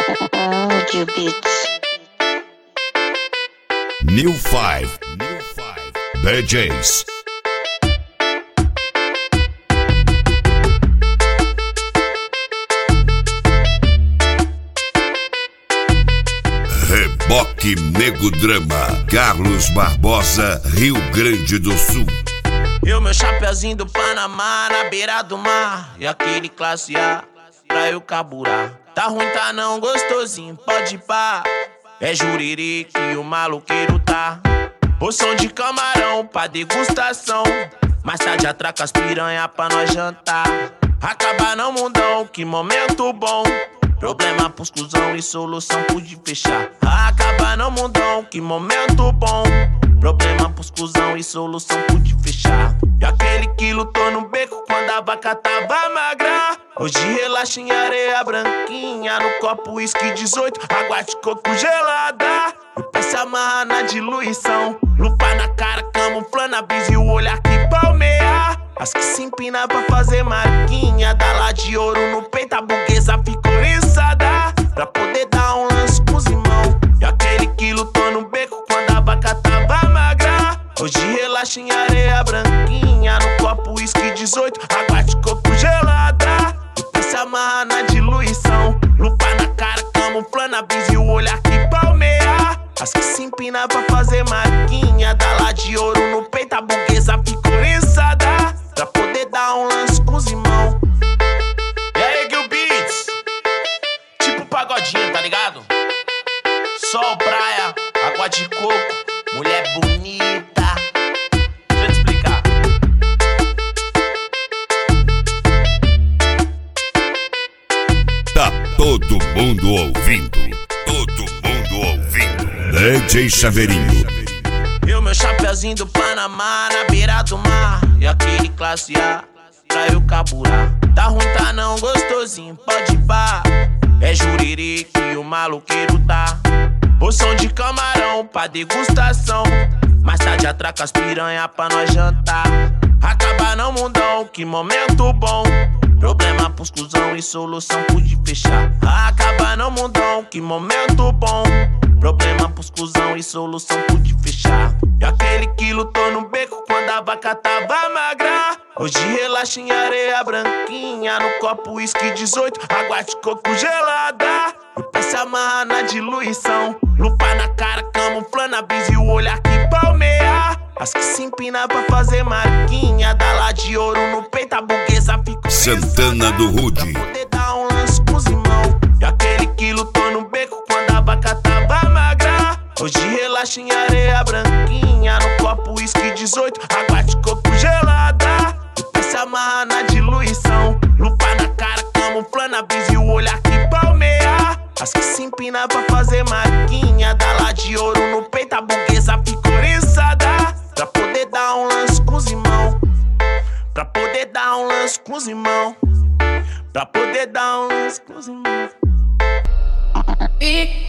Audio Beats. New Five DJs. Reboque Nego Drama, Carlos Barbosa, Rio Grande do Sul. Eu, meu chapeuzinho do Panamá, na beira do mar, e aquele classe A, pra eu carburar. Tá ruim, tá não, gostosinho, pode ir pá. É Juriri que o maluqueiro tá. Porção de camarão pra degustação. Mais tarde atraca as piranha pra nós jantar. Acabar não, mundão, que momento bom. Problema pros cuzão e solução pude fechar. Acabar não, mundão, que momento bom. Problema pros cuzão e solução pude fechar. E aquele que lutou no beco quando a vaca tava magra, hoje relaxa em areia branquinha, no copo uísque 18, água de coco gelada. O pé se amarra na diluição, lupa na cara, camuflando a brisa e o olhar que palmeia. As que se empina pra fazer marquinha, dá lá de ouro no peito, a burguesa ficou içada, pra poder dar um lance com os irmãos. E aquele que lutou no beco quando a vaca tava magra, hoje relaxa em areia branquinha, no copo uísque 18, água de coco gelada. O pé se amarra na diluição, lupa na cara, camuflando a brisa e o olhar que palmeia. As que se empina pra fazer marquinha, dá lá de ouro no peito, a burguesa ficou içada, pra poder dar um lance com os irmãos. E aí, Gil Beats, tipo pagodinho, tá ligado? Sol, praia, água de coco, mulher bonita. Deixa eu te explicar. Tá todo mundo ouvindo. Todo mundo ouvindo. DJ Chaveirinho. Eu, meu chapeuzinho do Panamá, na beira do mar, e aquele classe A, pra eu carburar. Tá ruim, tá não, gostosinho, pode ir pá. É Juriri que o maluqueiro tá. Porção de camarão pra degustação. Mais tarde atraca as piranha pra nós jantar. Acabar não, mundão, que momento bom. Problema pros cuzão e solução pude fechar. Acabar não, mundão, que momento bom. Problema pros cuzão e solução pude fechar. E aquele que lutou no beco quando a vaca tava magra, hoje relaxa em areia branquinha, no copo uísque 18, água de coco gelada. O pé se amarra na diluição, lupa na cara, camuflando a brisa e o olhar que palmeia. As que se empina pra fazer marquinha, dá lá de ouro no peito, a burguesa ficou Santana do Rude. pra poder dar um lance com os irmãos. E aquele que lutou no beco quando a vaca tava magra, hoje relaxa em areia branquinha, no copo uísque 18, água de coco gelada. O pé se amarra na diluição, lupa na cara, camuflando a brisa e o olhar que palmeia. As que se empina pra fazer marquinha, dá lá de ouro no peito, a burguesa ficou içada, pra poder dar um lance com os irmãos. Pra poder dar um lance com os irmãos. Pra poder dar um lance com os irmãos.